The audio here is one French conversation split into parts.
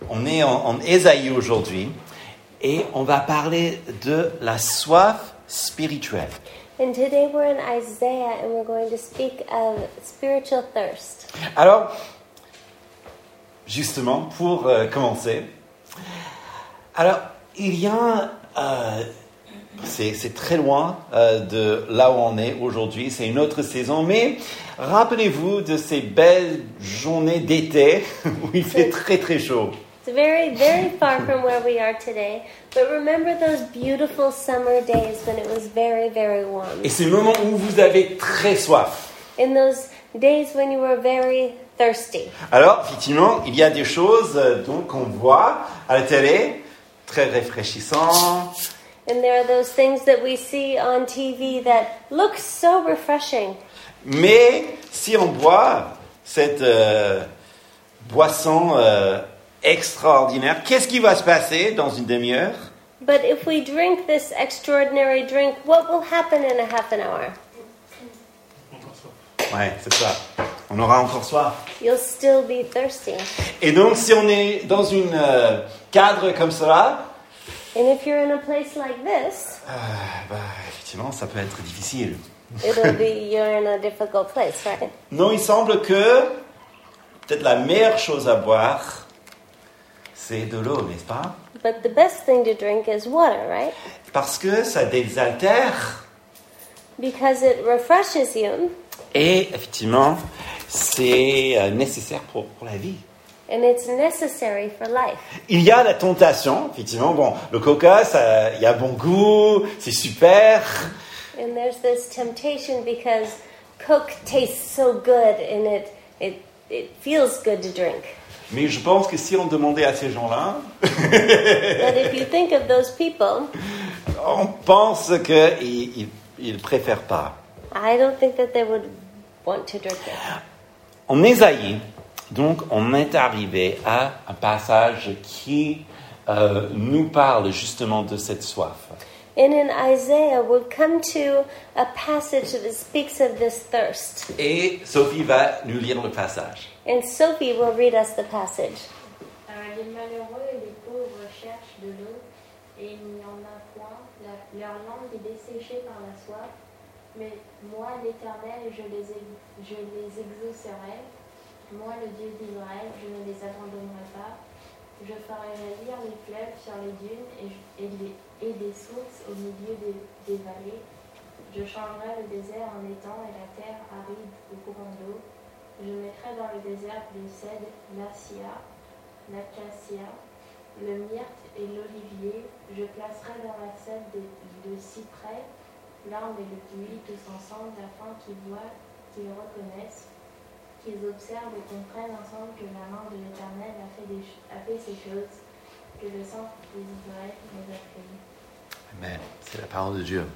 on est en Ésaïe aujourd'hui et on va parler de la soif spirituelle. And today we're in Isaiah and we're going to speak of spiritual thirst. Alors, justement, pour commencer, alors il y a, c'est très loin de là où on est aujourd'hui, c'est une autre saison, mais rappelez-vous de ces belles journées d'été où il fait très très chaud. It's very, very far from where we are today, but remember those beautiful summer days when it was very, very warm. Et ces moments où vous avez très soif. In those days when you were very thirsty. Alors, effectivement, il y a des choses donc qu'on voit à la télé, très rafraîchissant. And there are those things that we see on TV that look so refreshing. Mais si on boit cette boisson extraordinaire, qu'est-ce qui va se passer dans une demi-heure? But if we drink this extraordinary drink, what will happen in a half an hour? Ouais, c'est ça. On aura encore soif. You'll still be thirsty. Et donc, si on est dans un cadre comme cela, And if you're in a place like this, effectivement, ça peut être difficile. it'll be you're in a difficult place, right? Non, il semble que peut-être la meilleure chose à boire, c'est de l'eau, n'est-ce pas? But the best thing to drink is water, right? Parce que ça désaltère. Because it refreshes you. Et effectivement, c'est nécessaire pour la vie. And it's necessary for life. Il y a la tentation, effectivement. Bon, le coca, ça, il y a bon goût, c'est super. And there's this temptation because Coke tastes so good and it feels good to drink. Mais je pense que si on demandait à ces gens-là, But if you think of those people, on pense qu'ils ne préfèrent pas. I don't think that they would want to drink it. En Ésaïe, donc, on est arrivé à un passage qui nous parle justement de cette soif. And in Isaiah, we'll come to a passage that speaks of this thirst. Et Sophie va nous lire le passage. And Sophie will read us the passage. Les malheureux et les pauvres cherchent de l'eau, et il n'y en a point. Leur langue est desséchée par la soif. Mais moi, l'Éternel, je les exaucerai. Moi, le Dieu d'Israël, je ne les abandonnerai pas. Je ferai jaillir les fleuves sur les dunes et des sources au milieu des vallées. Je changerai le désert en étang et la terre aride au courant d'eau. Je mettrai dans le désert le cèdre, l'acacia, le myrte et l'olivier. Je placerai dans la cèdre le cyprès, l'arbre et le buis tous ensemble afin qu'ils voient, qu'ils reconnaissent, qu'ils observent et comprennent ensemble que la main de l'Éternel a fait ces choses, que le sang d'Israël les a créées. Amen. C'est la parole de Dieu.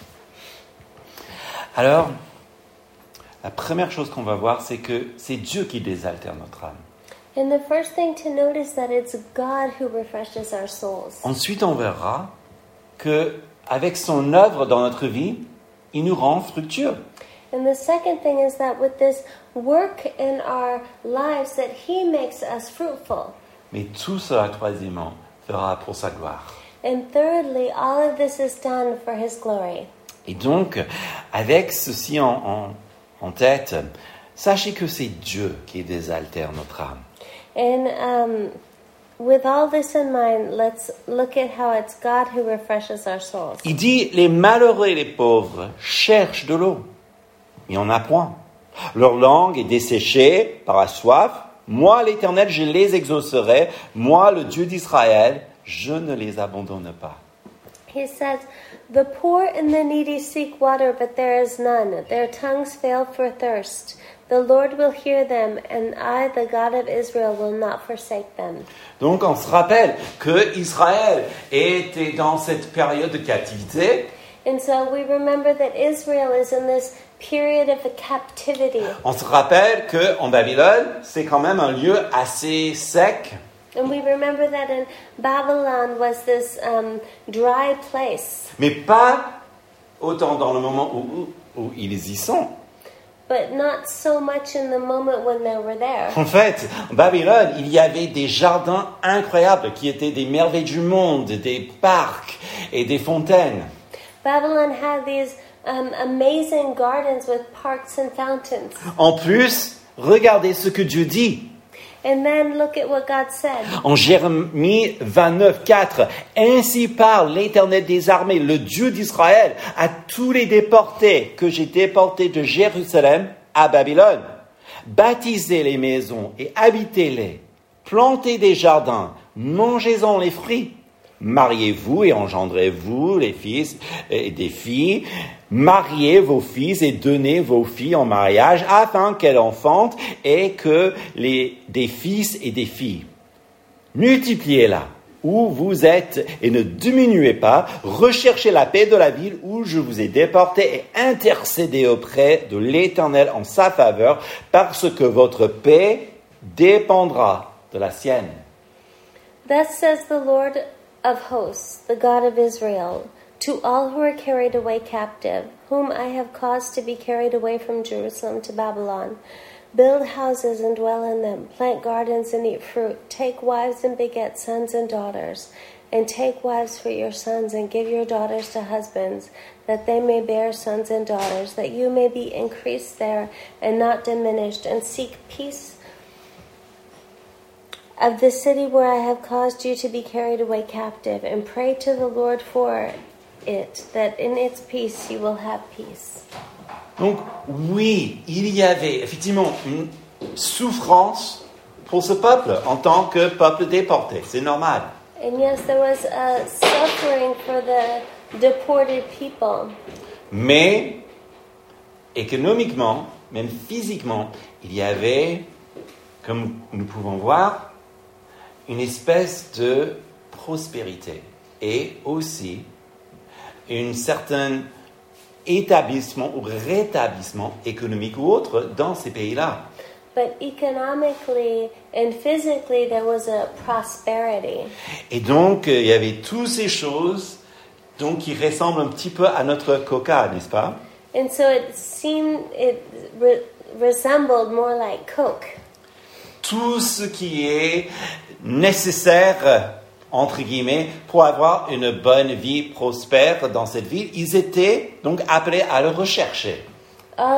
Alors, la première chose qu'on va voir, c'est que c'est Dieu qui désaltère notre âme. And the first thing to note is that it's God who refreshes our souls. Ensuite, on verra que avec son œuvre dans notre vie, il nous rend fructueux. And the second thing is that with this work in our lives that He makes us fruitful. Mais tout cela, troisièmement, fera pour sa gloire. And thirdly, all of this is done for His glory. Et donc, avec ceci en tête, sachez que c'est Dieu qui désaltère notre âme. And with all this in mind, let's look at how it's God who refreshes our souls. Il dit, les malheureux et les pauvres cherchent de l'eau, mais on n'a point. Leur langue est desséchée par la soif. Moi, l'Éternel, je les exaucerai. Moi, le Dieu d'Israël, je ne les abandonne pas. He says, the poor and the needy seek water, but there is none. Their tongues fail for thirst. The Lord will hear them, and I, the God of Israel, will not forsake them. Donc, on se rappelle que Israël était dans cette période de captivité. And so we remember that Israel is in this period of captivity. On se rappelle qu'en Babylone, c'est quand même un lieu assez sec. And we remember that in Babylon was this dry place. Mais pas autant dans le moment où ils y sont. but not so much in the moment when they were there. En fait, en Babylone, il y avait des jardins incroyables qui étaient des merveilles du monde, des parcs et des fontaines. Babylon had these amazing gardens with parks and fountains. En plus, regardez ce que Dieu dit. And then look at what God said. En Jérémie 29, 4, « Ainsi parle l'Éternel des armées, le Dieu d'Israël, à tous les déportés que j'ai déportés de Jérusalem à Babylone. Bâtissez les maisons et habitez-les. Plantez des jardins, mangez-en les fruits. Mariez-vous et engendrez-vous les fils et des filles. Mariez vos fils et donnez vos filles en mariage afin qu'elles enfantent et que des fils et des filles. Multipliez-la où vous êtes et ne diminuez pas. Recherchez la paix de la ville où je vous ai déporté et intercédez auprès de l'Éternel en sa faveur parce que votre paix dépendra de la sienne. » Thus says the Lord of hosts, the God of Israel, to all who are carried away captive, whom I have caused to be carried away from Jerusalem to Babylon. Build houses and dwell in them, plant gardens and eat fruit, take wives and beget sons and daughters, and take wives for your sons and give your daughters to husbands, that they may bear sons and daughters, that you may be increased there and not diminished, and seek peace of the city where I have caused you to be carried away captive, and pray to the Lord for it, that in its peace you will have peace. Donc oui, il y avait effectivement une souffrance pour ce peuple en tant que peuple déporté, c'est normal. And yes, there was a suffering for the deported people. Mais économiquement, même physiquement, il y avait, comme nous pouvons voir, une espèce de prospérité et aussi un certain établissement ou rétablissement économique ou autre dans ces pays-là. But economically and physically there was a prosperity. Et donc, il y avait toutes ces choses donc, qui ressemblent un petit peu à notre coca, n'est-ce pas? And so it resembled more like Coke. Tout ce qui est nécessaire, entre guillemets, pour avoir une bonne vie prospère dans cette ville, ils étaient donc appelés à le rechercher. All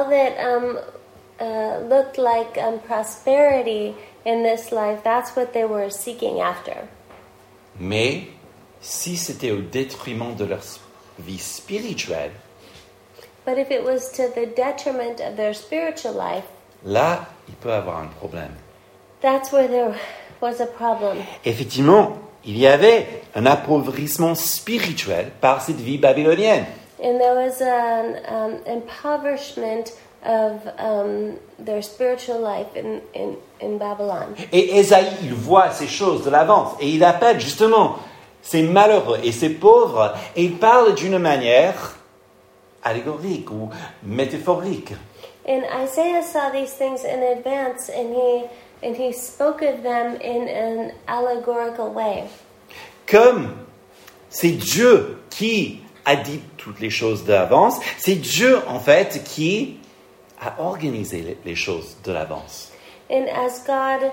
that looked like prosperity in this life, that's what they were seeking after. Mais si c'était au détriment de leur vie spirituelle, But if it was to the detriment of their spiritual life, là, il peut y avoir un problème. that's where there was a problem. Effectivement, il y avait un appauvrissement spirituel par cette vie babylonienne. And there was an impoverishment of their spiritual life in Babylon. Et Ésaïe, il voit ces choses de l'avance et il appelle justement ces malheureux et ces pauvres et il parle d'une manière allégorique ou métaphorique. And Isaiah saw these things in advance, and he spoke of them in an allegorical way. Comme c'est Dieu qui a dit toutes les choses d'avance, c'est Dieu en fait qui a organisé les choses de l'avance. And as God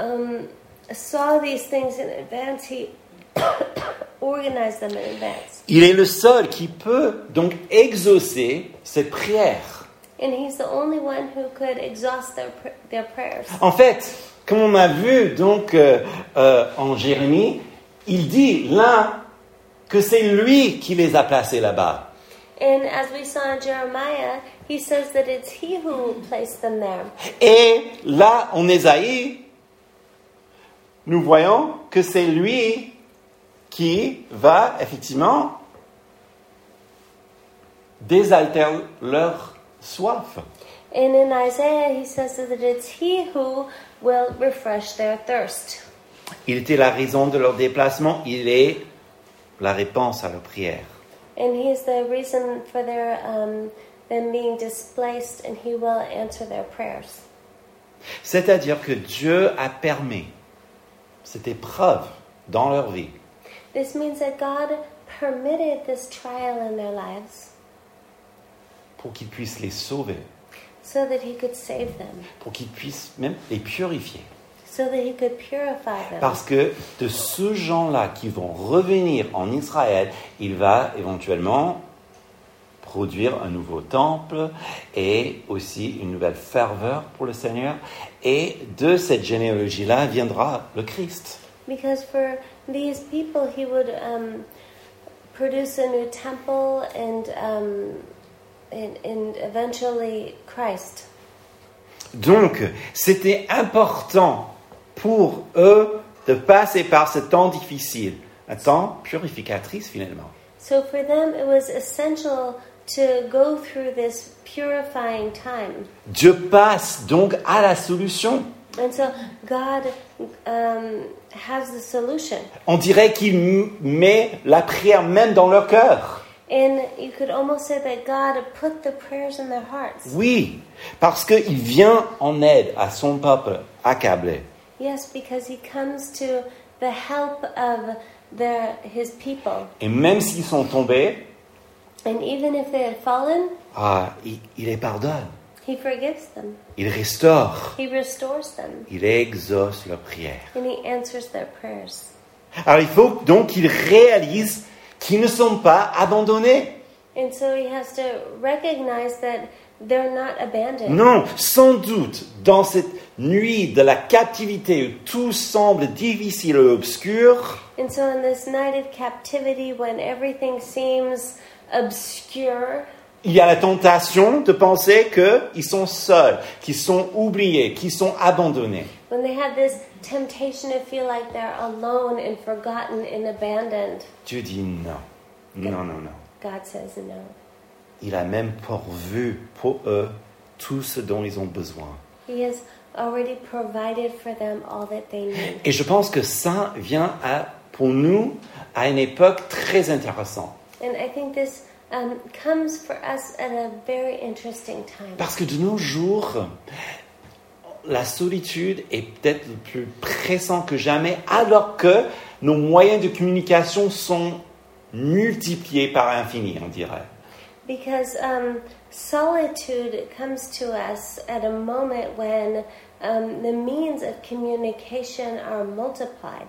saw these things in advance, he organized them in advance. Il est le seul qui peut donc exaucer cette prière. And he's the only one who could exhaust their prayers. En fait, comme on a vu donc en Jérémie, il dit là que c'est lui qui les a placés là-bas. And as we saw in Jeremiah, he says that it's he who placed them there. Et là, en Ésaïe, nous voyons que c'est lui qui va effectivement désaltérer leur soif. And in Isaiah, he says that it's he who will refresh their thirst. Il était la raison de leur déplacement, il est la réponse à leur prière. And he is the reason for their them being displaced, and he will answer their prayers. C'est-à-dire que Dieu a permis cette épreuve dans leur vie This means that God permitted this trial in their lives pour qu'il puisse les sauver. so that he could save them, pour qu'il puisse même les purifier. so that he could purify them. Parce que de ce gens-là qui vont revenir en Israël, il va éventuellement produire un nouveau temple et aussi une nouvelle ferveur pour le Seigneur. Et de cette généalogie-là viendra le Christ. Because for these people, he would produce a new temple and eventually Christ. Donc, c'était important pour eux de passer par ce temps difficile, un temps purificatrice finalement. So for them, it was essential to go through this purifying time. Dieu passe donc à la solution. And so God has the solution. On dirait qu'il met la prière même dans leur cœur. And you could almost say that God put the prayers in their hearts. Oui, parce qu'il vient en aide à son peuple accablé. Yes, because he comes to the help of his people. Et même s'ils sont tombés, And even if they had fallen, il les pardonne, he forgives them. il restaure, He restores them. il exauce leurs prières. And he answers their prayers. Alors il faut donc qu'ils réalisent qu'ils ne sont pas abandonnés. And so he has to recognize that they're not abandoned. Non, sans doute, dans cette nuit de la captivité où tout semble difficile et obscur, And so in this night of captivity, when everything seems obscure, il y a la tentation de penser qu'ils sont seuls, qu'ils sont oubliés, qu'ils sont abandonnés. when they have this temptation to feel like they're alone and forgotten and abandoned, Dieu dit non, non, non, non. God says no. Il a même pourvu pour eux tout ce dont ils ont besoin. He has already provided for them all that they need. Et je pense que ça vient pour nous à une époque très intéressante. And I think this comes for us at a very interesting time. Parce que de nos jours, la solitude est peut-être le plus pressant que jamais, alors que nos moyens de communication sont multipliés par l'infini, on dirait. Because solitude comes to us at a moment when the means of communication are multiplied.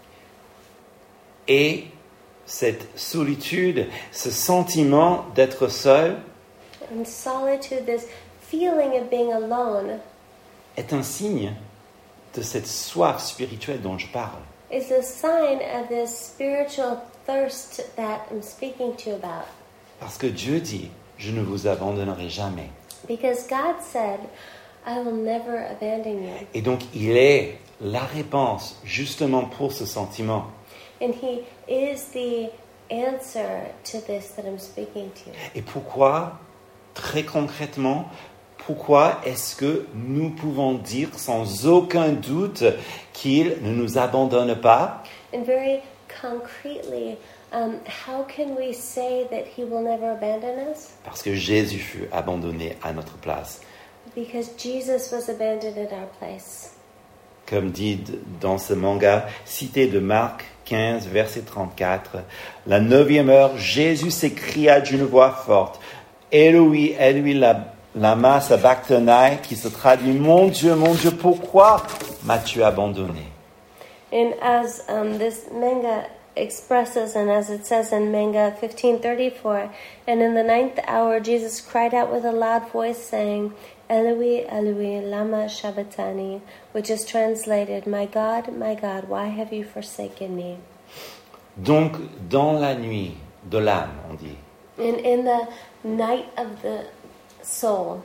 Et cette solitude, ce sentiment d'être seul, And solitude, this feeling of being alone, est un signe de cette soif spirituelle dont je parle. is a sign of this spiritual thirst that I'm speaking to you about. Parce que Dieu dit, je ne vous abandonnerai jamais. Because God said, I will never abandon you. Et donc, il est la réponse justement pour ce sentiment. And He is the answer to this that I'm speaking to. Et pourquoi, très concrètement, pourquoi est-ce que nous pouvons dire sans aucun doute qu'il ne nous abandonne pas? And very concretely, how can we say that He will never abandon us? Parce que Jésus fut abandonné à notre place. Because Jesus was abandoned at our place. Comme dit dans ce manga cité de Marc 15, verset 34, la 9e heure, Jésus s'écria d'une voix forte, Eloi, Eloi, lama sabachthani, qui se traduit, mon Dieu, pourquoi m'as-tu abandonné? And as this manga expresses, and as it says in manga 15:34, and in the 9th hour, Jesus cried out with a loud voice, saying, Eloi, Eloi, lama sabachthani, which is translated, my God, why have you forsaken me? Donc, dans la nuit de l'âme, on dit, And in the night of the soul,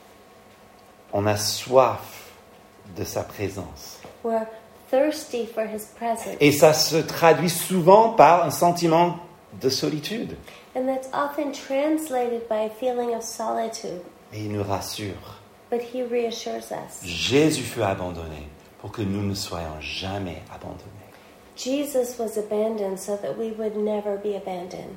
on a soif de sa présence. we're thirsty for His presence. Et ça se traduit souvent par un sentiment de solitude. And that's often translated by a feeling of solitude. Et il nous rassure. But He reassures us. Jésus fut abandonné pour que nous ne soyons jamais abandonnés. Jesus was abandoned so that we would never be abandoned.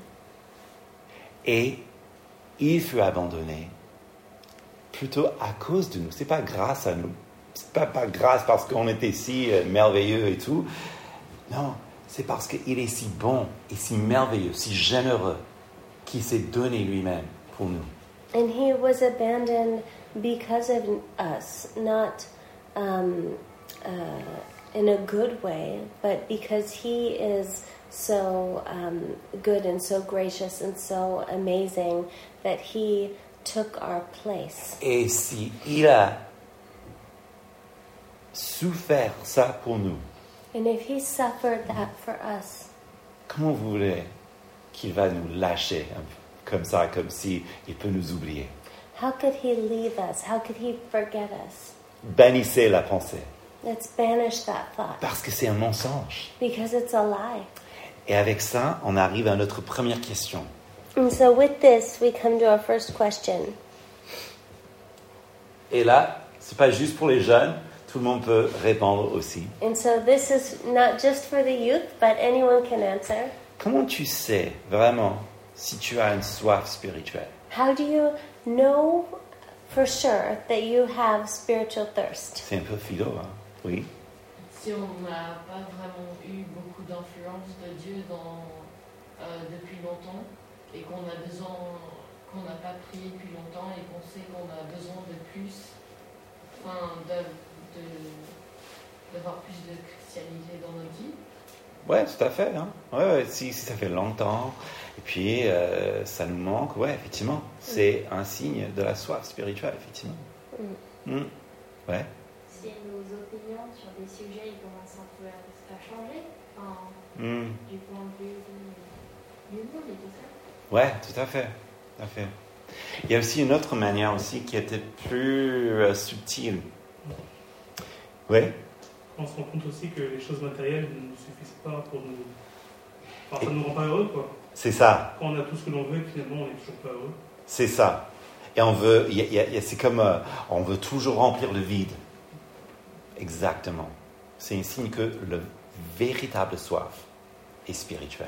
Et il fut abandonné plutôt à cause de nous. C'est pas grâce à nous. C'est pas grâce parce qu'on était si merveilleux et tout. Non, c'est parce qu'il est si bon et si merveilleux, si généreux, qu'il s'est donné lui-même pour nous. And He was abandoned because of us, not in a good way, but because He is so good and so gracious and so amazing that He took our place. Et si il a souffert ça pour nous, And if He suffered that for us, comment vous voulez qu'il va nous lâcher comme ça, comme si il peut nous oublier? how could He leave us? How could He forget us? Bannissez la pensée, Let's banish that thought, parce que c'est un mensonge. because it's a lie. Et avec ça, on arrive à notre première question. And so with this, we come to our first question. Et là, c'est pas juste pour les jeunes, tout le monde peut répondre aussi. And so this is not just for the youth, but anyone can answer. Comment tu sais vraiment si tu as une soif spirituelle? How do you know for sure that you have spiritual thirst? C'est un peu philo, hein? Oui. Si on n'a pas vraiment eu beaucoup d'influence de Dieu depuis longtemps et qu'on n'a pas prié depuis longtemps et qu'on sait qu'on a besoin de plus, d'avoir plus de chrétienté dans notre vie. Ouais, tout à fait. Hein? Ouais, si ça fait longtemps et puis ça nous manque, ouais, effectivement, c'est un signe de la soif spirituelle, effectivement. Ouais. Si nos opinions sur des sujets ils commencent un peu à changer, du point de vue du monde et tout ça. Ouais, tout à fait. Il y a aussi une autre manière aussi qui était plus subtile. Ouais. On se rend compte aussi que les choses matérielles ne nous suffisent pas pour nous... Enfin, ça ne nous rend pas heureux, quoi. C'est ça. Quand on a tout ce que l'on veut, finalement, on n'est toujours pas heureux. C'est ça. Et on veut, c'est comme, on veut toujours remplir le vide. Exactement. C'est un signe que le véritable soif est spirituel.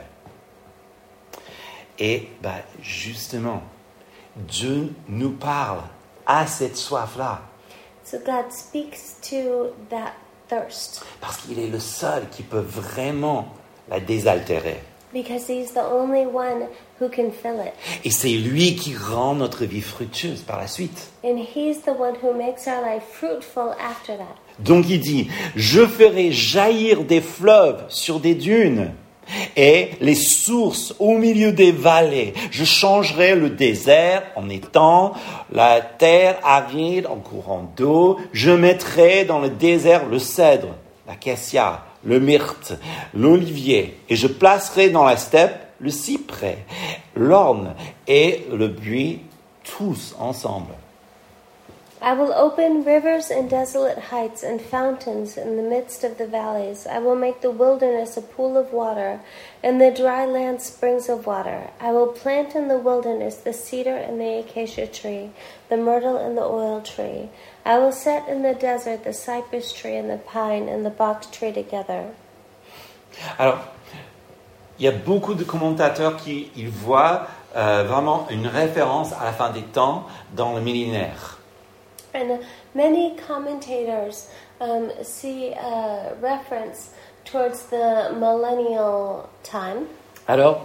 Et justement, Dieu nous parle à cette soif-là. So God speaks to that thirst Parce qu'il est le seul qui peut vraiment la désaltérer. because He's the only one who can fill it. Et c'est lui qui rend notre vie fructueuse par la suite. And He's the one who makes our life fruitful after that. Donc il dit, je ferai jaillir des fleuves sur des dunes et les sources au milieu des vallées. Je changerai le désert en étang, la terre aride en courant d'eau. Je mettrai dans le désert le cèdre, l'acacia, le myrte, l'olivier. Et je placerai dans la steppe le cyprès, l'orne et le buis, tous ensemble. I will open rivers in desolate heights and fountains in the midst of the valleys. I will make the wilderness a pool of water and the dry land springs of water. I will plant in the wilderness the cedar and the acacia tree, the myrtle and the oil tree. I will set in the desert the cypress tree and the pine and the box tree together. Alors, il y a beaucoup de commentateurs qui voient vraiment une référence à la fin des temps dans le millénaire. And many commentators see a reference towards the millennial time. Alors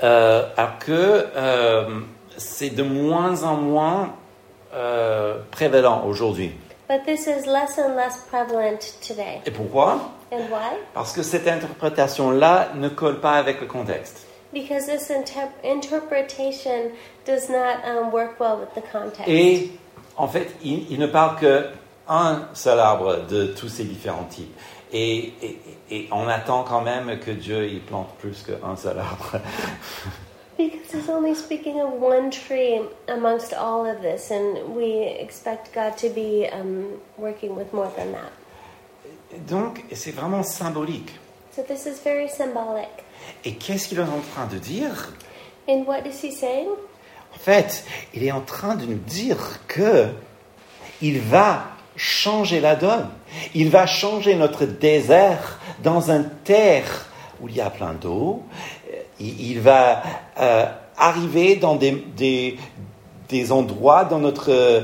que c'est de moins en moins prévalent aujourd'hui. But this is less and less prevalent today. Et pourquoi? And why? Parce que cette interprétation-là ne colle pas avec le contexte. Because this interpretation does not work well with the context. Et en fait, il ne parle qu'un seul arbre de tous ces différents types. Et on attend quand même que Dieu il plante plus qu'un seul arbre. Because he's only speaking of one tree amongst all of this, and we expect God to be working with more than that. Donc, c'est vraiment symbolique. So this is very symbolic. Et qu'est-ce qu'il est en train de dire? And what is he saying? En fait, il est en train de nous dire que il va changer la donne. Il va changer notre désert dans une terre où il y a plein d'eau. Il va arriver dans des endroits dans notre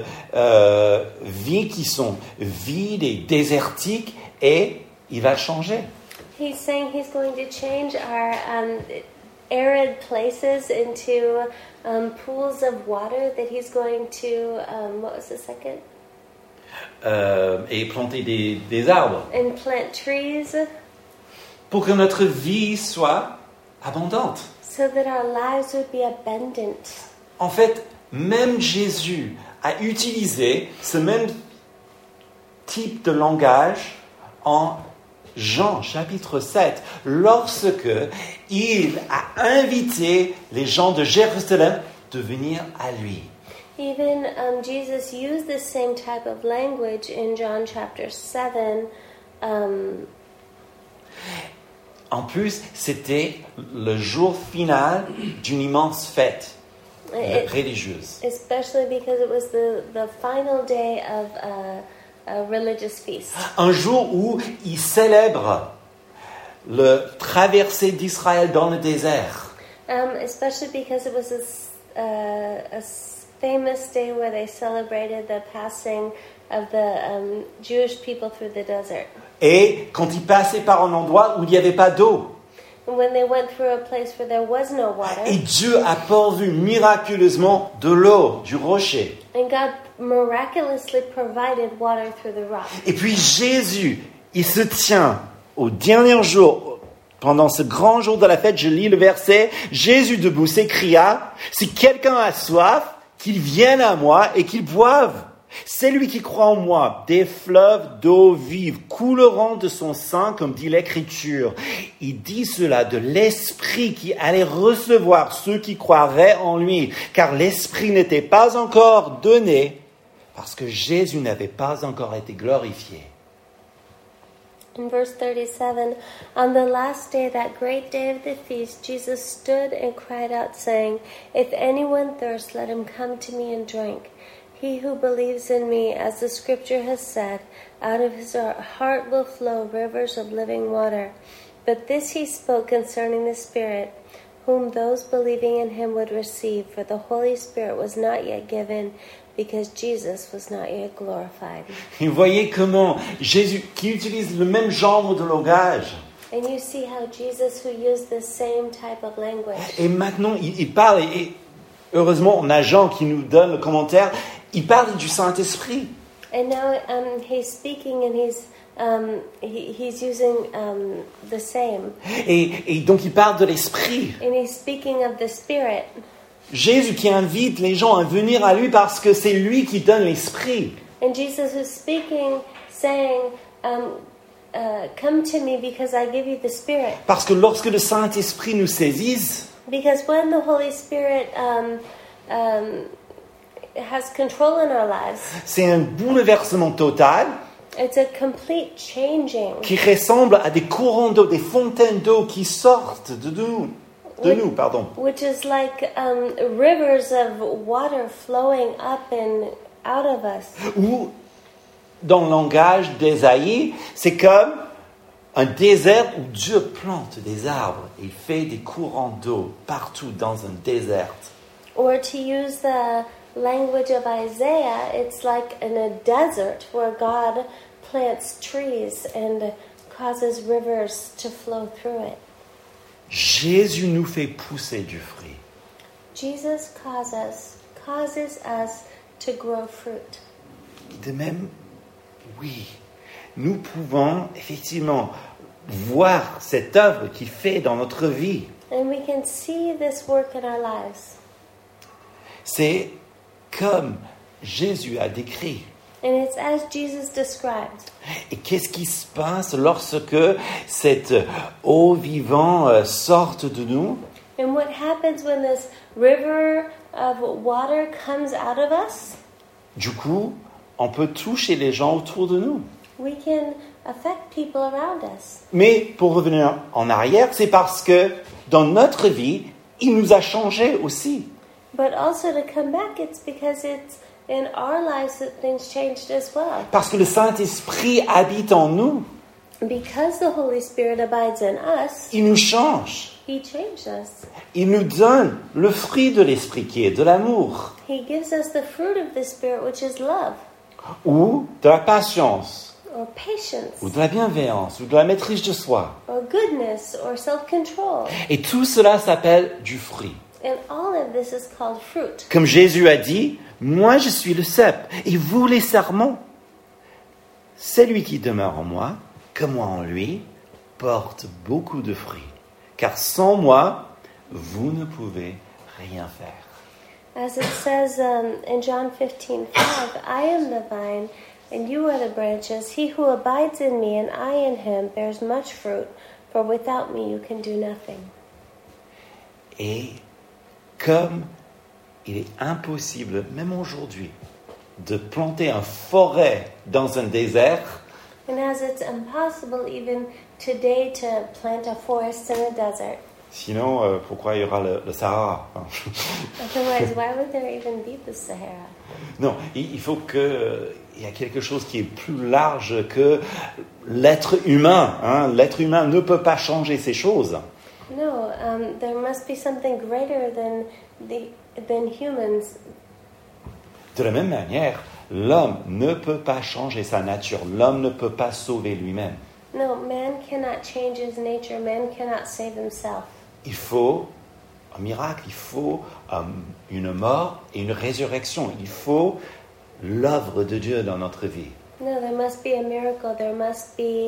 vie qui sont vides et désertiques et il va changer. He's saying he's going to change our arid places into pools of water that he's going to, what was the second? Et planter des arbres And plant trees pour que notre vie soit abondante. so that our lives would be abundant. En fait, même Jésus a utilisé ce même type de langage en Jean chapitre 7, lorsque il a invité les gens de Jérusalem de venir à lui. Even Jesus used the same type of language in John chapter 7. En plus, c'était le jour final d'une immense fête religieuse. Especially because it was the final day of a religious feast. Un jour où il célèbre le traversée d'Israël dans le désert. Especially because it was a famous day where they celebrated the passing of the Jewish people through the desert. Et quand il passait par un endroit où il n'y avait pas d'eau. And when they went through a place where there was no water, Et Dieu a pourvu miraculeusement de l'eau, du rocher. and God miraculously provided water through the rock. Et puis Jésus, il se tient au dernier jour, pendant ce grand jour de la fête, je lis le verset, Jésus debout s'écria, si quelqu'un a soif, qu'il vienne à moi et qu'il boive. Celui qui croit en moi, des fleuves d'eau vive couleront de son sein, comme dit l'Écriture. Il dit cela de l'Esprit qui allait recevoir ceux qui croiraient en lui, car l'Esprit n'était pas encore donné, parce que Jésus n'avait pas encore été glorifié. In verse 37, on the last day, that great day of the feast, Jesus stood and cried out, saying, If anyone thirsts, let him come to me and drink. He who believes in me, as the scripture has said, out of his heart will flow rivers of living water. But this he spoke concerning the Spirit, whom those believing in him would receive, for the Holy Spirit was not yet given, because Jesus was not yet glorified. Et vous voyez comment Jésus, qui utilise le même genre de langage, And you see how Jesus, who used the same type of language, et maintenant il parle, et heureusement on a Jean qui nous donne le commentaire, il parle du Saint-Esprit. and now he's speaking and he's using the same, Et donc il parle de l'Esprit. and he's speaking of the Spirit. Jésus qui invite les gens à venir à lui parce que c'est lui qui donne l'Esprit. And Jesus is speaking, saying, come to me because I give you the Spirit. Parce que lorsque le Saint-Esprit nous saisisse, Because when the Holy Spirit has control in our lives, c'est un bouleversement total it's a complete changing, qui ressemble à des courants d'eau, des fontaines d'eau qui sortent de nous. which is like rivers of water flowing up and out of us. Ou, dans le langage d'Ésaïe, c'est comme un désert où Dieu plante des arbres. Il fait des courants d'eau partout dans un désert. Or to use the language of Isaiah, it's like in a desert where God plants trees and causes rivers to flow through it. Jésus nous fait pousser du fruit. Jesus causes us to grow fruit. De même, oui, nous pouvons effectivement voir cette œuvre qu'il fait dans notre vie. And we can see this work in our lives. C'est comme Jésus a décrit. And it's as Jesus described. Et qu'est-ce qui se passe lorsque cette eau vivante sort de nous? And what happens when this river of water comes out of us? Du coup, on peut toucher les gens autour de nous. We can affect people around us. Mais pour revenir en arrière, c'est parce que dans notre vie, il nous a changés aussi. But also to come back, it's because it's in our lives that things changed as well. Parce que le Saint-Esprit habite en nous. Because the Holy Spirit abides in us, Il nous change. He changed us. Il nous donne le fruit de l'Esprit qui est de l'amour. He gives us the fruit of the Spirit, which is love, Ou de la patience. or patience, ou de la bienveillance, ou de la maîtrise de soi. or goodness, or self-control. Et tout cela s'appelle du fruit. And all of this is called fruit. Comme Jésus a dit, moi je suis le cep, et vous les sarments. Celui qui demeure en moi, comme moi en lui, porte beaucoup de fruits. Car sans moi, vous ne pouvez rien faire. As it says in John 15:5, I am the vine, and you are the branches. He who abides in me, and I in him, bears much fruit, for without me you can do nothing. Et comme il est impossible, même aujourd'hui, de planter une forêt dans un désert, And as it's impossible even today to plant a forest in a desert, sinon pourquoi il y aura le Sahara? otherwise why would there even be the Sahara? Non, il faut il y a quelque chose qui est plus large que l'être humain. Hein. L'être humain ne peut pas changer ces choses. No, there must be something greater than humans. De la même manière, l'homme ne peut pas changer sa nature. L'homme ne peut pas sauver lui-même. No, man cannot change his nature. Man cannot save himself. Il faut un miracle, il faut une mort et une résurrection. Il faut l'œuvre de Dieu dans notre vie. No, there must be a miracle. There must be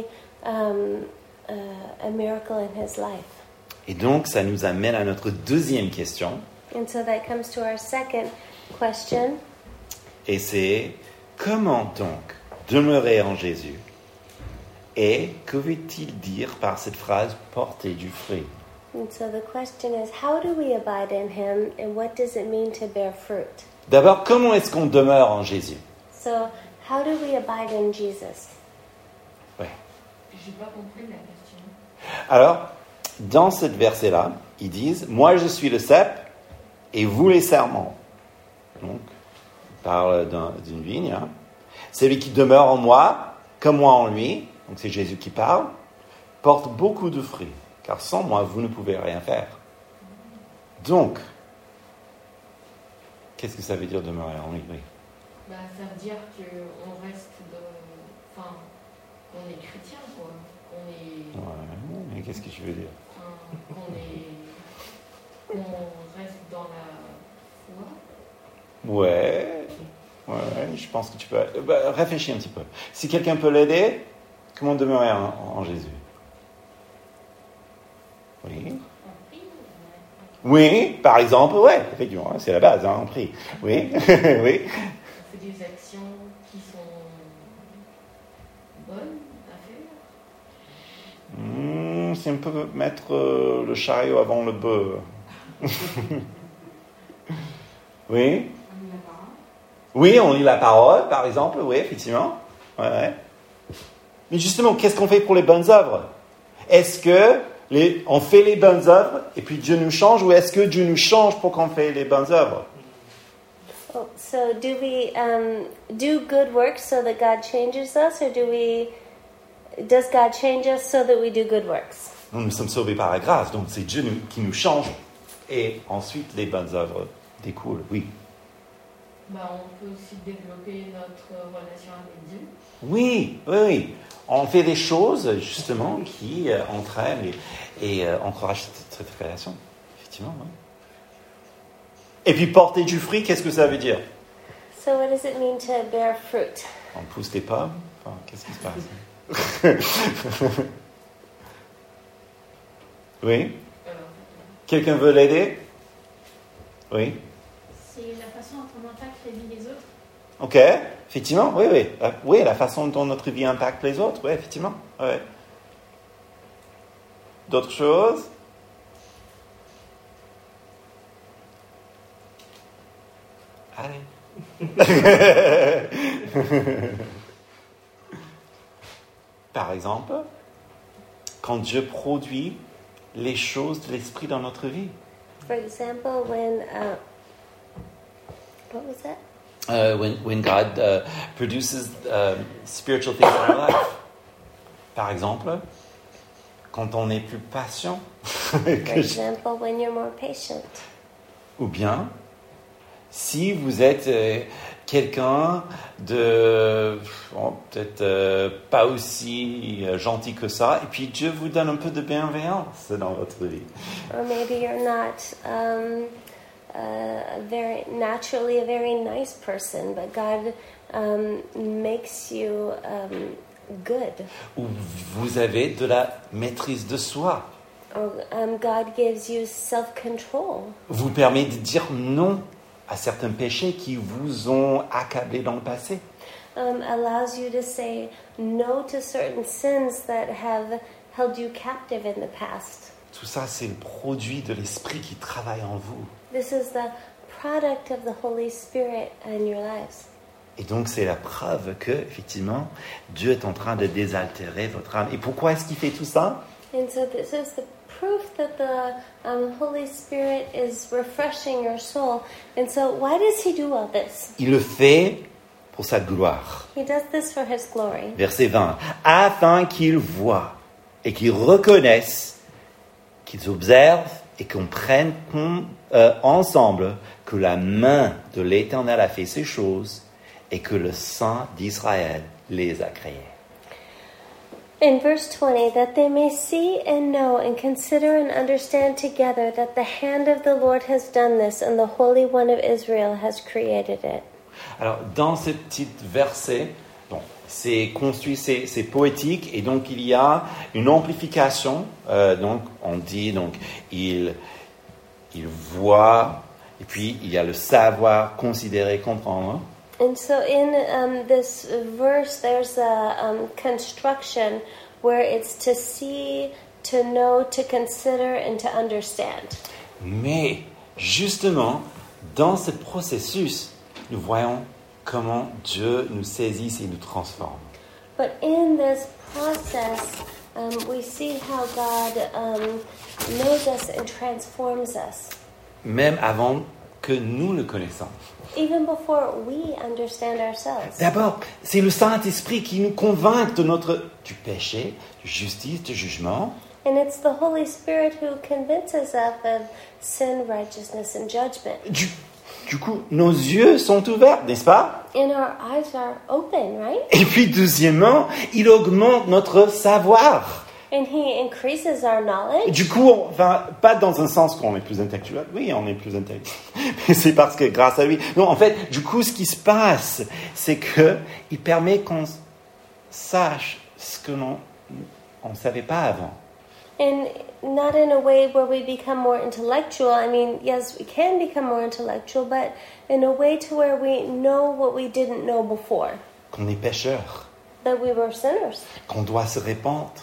a miracle in his life. Et donc, ça nous amène à notre deuxième question. And so that comes to our second question. Et c'est, comment donc demeurer en Jésus? Et que veut-il dire par cette phrase « porter du fruit » ? And so the question is, how do we abide in him, and what does it mean to bear fruit? D'abord, comment est-ce qu'on demeure en Jésus? So, how do we abide in Jesus? Ouais. J'ai pas compris la question. Alors, dans ce verset-là, ils disent « Moi, je suis le cep, et vous les sarments. » Donc, on parle d'une vigne. Hein. Celui qui demeure en moi, comme moi en lui, donc c'est Jésus qui parle, porte beaucoup de fruits. Car sans moi, vous ne pouvez rien faire. Donc, qu'est-ce que ça veut dire demeurer en lui? Oui. Bah, ça veut dire qu'on reste enfin, qu'on est chrétien, quoi. Qu'on est... Ouais, mais qu'est-ce que tu veux dire? Qu'on reste dans la foi. Ouais, je pense que tu peux... réfléchis un petit peu. Si quelqu'un peut l'aider, comment demeurer en Jésus? Oui. Oui, par exemple, ouais, effectivement, c'est la base, hein, on prie. Oui, oui. On fait des actions qui sont bonnes à faire. C'est un peu mettre le chariot avant le bœuf. Oui. Oui, on lit la parole, par exemple, oui, effectivement. Ouais. Mais justement, qu'est-ce qu'on fait pour les bonnes œuvres? Est-ce que on fait les bonnes œuvres et puis Dieu nous change, ou est-ce que Dieu nous change pour qu'on fait les bonnes œuvres? Oh, so do we do good works so that God changes us, or does God change us so that we do good works? Nous sommes sauvés par la grâce, donc c'est Dieu qui nous change et ensuite les bonnes œuvres découlent, oui. Bah, on peut aussi développer notre relation avec Dieu. Oui. On fait des choses, justement, qui entraînent et encouragent cette relation. Effectivement, oui. Et puis, porter du fruit, qu'est-ce que ça veut dire? So what does it mean to bear fruit? On pousse des pommes? Enfin, qu'est-ce qui se passe? Oui? Quelqu'un veut l'aider? Oui? C'est la façon dont on impacte la vie des autres. Ok, effectivement, oui. Oui, la façon dont notre vie impacte les autres, oui, effectivement. Ouais. D'autres choses? Allez. Par exemple, quand Dieu produit les choses de l'esprit dans notre vie. For example, when what was that? When God produces spiritual things in our life. Par exemple, quand on est plus patient. For example, when you're more patient. Ou bien, si vous êtes quelqu'un de peut-être pas aussi gentil que ça, et puis Dieu vous donne un peu de bienveillance dans votre vie. Or maybe you're not very naturally a very nice person, but God makes you good. Ou vous avez de la maîtrise de soi. Or God gives you self-control. Vous permet de dire non à certains péchés qui vous ont accablé dans le passé. Allows you to say no to certain sins that have held you captive in the past. Tout ça, c'est le produit de l'Esprit qui travaille en vous. This is the product of the Holy Spirit in your lives. Et donc, c'est la preuve que, effectivement, Dieu est en train de désaltérer votre âme. Et pourquoi est-ce qu'il fait tout ça? And so this is the proof that the Holy Spirit is refreshing your soul. And so why does he do all this? Il le fait pour sa gloire. He does this for his glory. Verset 20. Afin qu'ils voient et qu'ils reconnaissent, qu'ils observent et comprennent ensemble que la main de l'Éternel a fait ces choses et que le Saint d'Israël les a créés. In verse 20, that they may see and know and consider and understand together that the hand of the Lord has done this and the Holy One of Israel has created it. Alors, dans ce petit verset, bon, c'est construit, c'est poétique, et donc il y a une amplification. Donc, on dit, donc, il voit, et puis il y a le savoir, considérer, comprendre. And so in this verse, there's a construction where it's to see, to know, to consider, and to understand. Mais, justement, dans ce processus, nous voyons comment Dieu nous saisit et nous transforme. But in this process, we see how God knows us and transforms us. Même avant que nous le connaissons. Even before we understand ourselves. D'abord, c'est le Saint-Esprit qui nous convainc du péché, de justice, de jugement. And it's the Holy Spirit who convinces us of sin, righteousness, and judgment. Du coup, nos yeux sont ouverts, n'est-ce pas? And our eyes are open, right? Et puis, deuxièmement, il augmente notre savoir. And he increases our knowledge. Du coup, enfin, pas dans un sens qu'on est plus intellectuel. Oui, on est plus intellectuel. Mais c'est parce que grâce à lui. Non, en fait, du coup, ce qui se passe, c'est que il permet qu'on sache ce que l'on ne savait pas avant. And not in a way where we become more intellectual. I mean, yes, we can become more intellectual, but in a way to where we know what we didn't know before. Qu'on est pécheur. That we were sinners. Qu'on doit se repentir,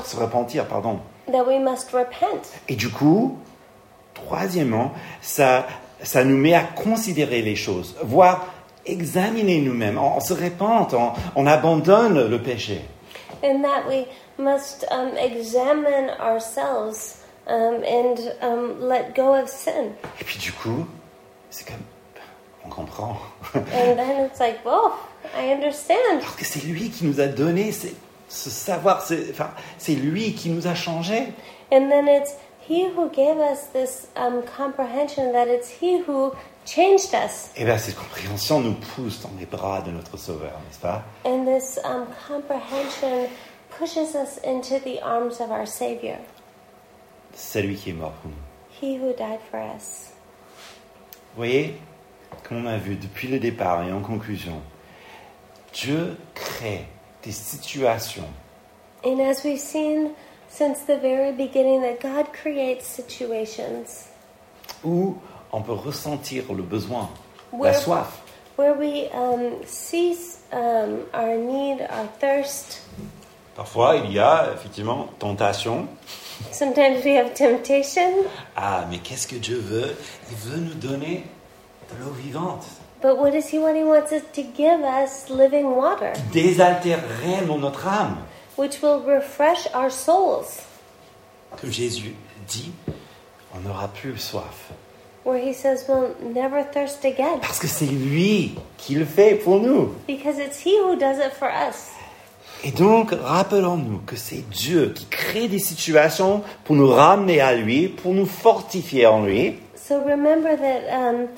That we must repent. Et du coup, troisièmement, ça nous met à considérer les choses, voire examiner nous-mêmes. On se repent, on abandonne le péché. And that we must examine ourselves and let go of sin. Et puis du coup, c'est comme, on comprend. And then it's like, oh, I understand. Parce que c'est lui qui nous a donné ce savoir, c'est lui qui nous a changés. And then it's he who gave us this comprehension that it's he who changed us. Et bien cette compréhension nous pousse dans les bras de notre Sauveur, n'est-ce pas? And this comprehension pushes us into the arms of our Savior. C'est lui qui est mort pour nous. He who died for us. Vous voyez, comme on a vu depuis le départ et en conclusion, Dieu crée des situations. And as we've seen since the very beginning, that God creates situations où on peut ressentir le besoin, la soif. Where we see our need, our thirst. Parfois, il y a effectivement tentation. Sometimes we have temptation. Ah, mais qu'est-ce que Dieu veut? Il veut nous donner de l'eau vivante. But what does he want? He wants us to give us living water. Désaltère réellement notre âme. Which will refresh our souls. Comme Jésus dit, on n'aura plus soif. Where he says we'll never thirst again. Parce que c'est lui qui le fait pour nous. Because it's he who does it for us. Et donc, rappelons-nous que c'est Dieu qui crée des situations pour nous ramener à lui, pour nous fortifier en lui. So remember that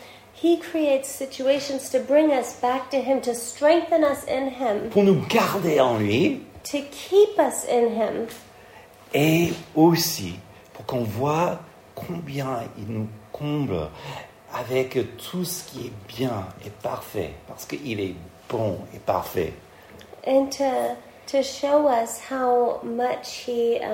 He creates situations to bring us back to Him, to strengthen us in Him, pour nous garder en lui, to keep us in Him, et aussi pour qu'on voit combien il nous comble avec tout ce qui est bien et parfait, parce qu'il est bon et parfait. and to show us how much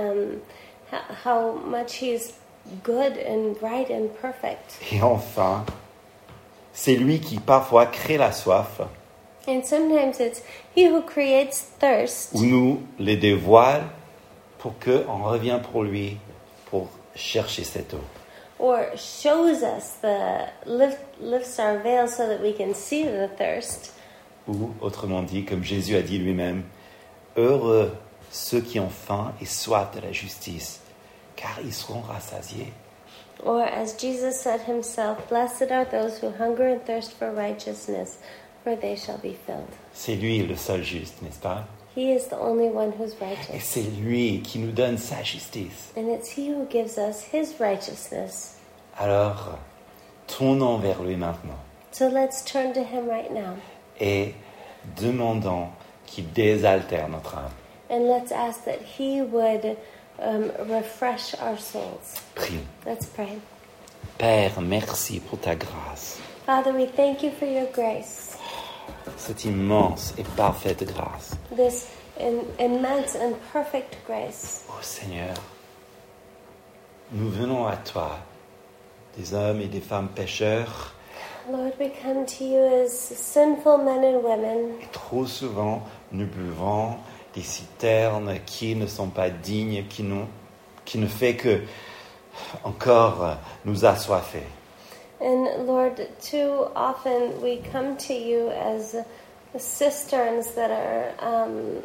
He's good and right and perfect. Et enfin, c'est lui qui parfois crée la soif, And sometimes it's He who creates thirst, ou nous les dévoile pour qu'on revienne pour lui, pour chercher cette eau. or shows us lifts our veil so that we can see the thirst. Ou, autrement dit, comme Jésus a dit lui-même, heureux ceux qui ont faim et soif de la justice, car ils seront rassasiés. Or as Jesus said Himself, blessed are those who hunger and thirst for righteousness, for they shall be filled. C'est lui le seul juste, n'est-ce pas? He is the only one who's Et righteous. c'est lui qui nous donne sa justice. And it's He who gives us His righteousness. Alors, tournons vers lui maintenant So let's turn to Him right now. et demandons qu'il désaltère notre âme. And let's ask that He would refresh our souls. Prions. Let's pray. Père, merci pour ta grâce, Father, we thank You for Your grace, cette immense et parfaite grâce. this immense and perfect grace. Oh Seigneur, nous venons à toi, des hommes et des femmes pécheurs, Lord, we come to You as sinful men and women, et trop souvent nous buvons des citernes qui ne sont pas dignes, qui ne fait que encore nous assoiffer. and Lord, too often we come to You as cisterns that are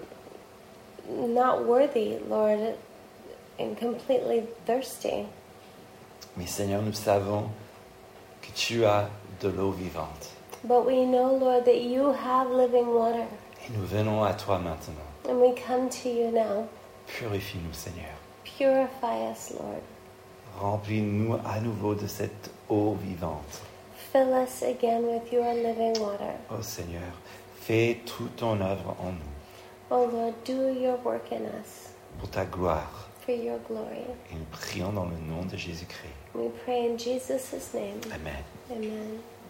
not worthy, Lord, and completely thirsty. Mais Seigneur, nous savons que tu as de l'eau vivante. But we know, Lord, that You have living water, Et nous venons à toi maintenant. and we come to You now. Purifie-nous, Seigneur. Purify us, Lord. Remplis-nous à nouveau de cette eau vivante. Fill us again with Your living water. Oh Seigneur, fais toute ton œuvre en nous, Oh Lord, do Your work in us pour ta gloire. for Your glory. Et nous prions dans le nom de Jésus-Christ. We pray in Jesus' name. Amen. Amen.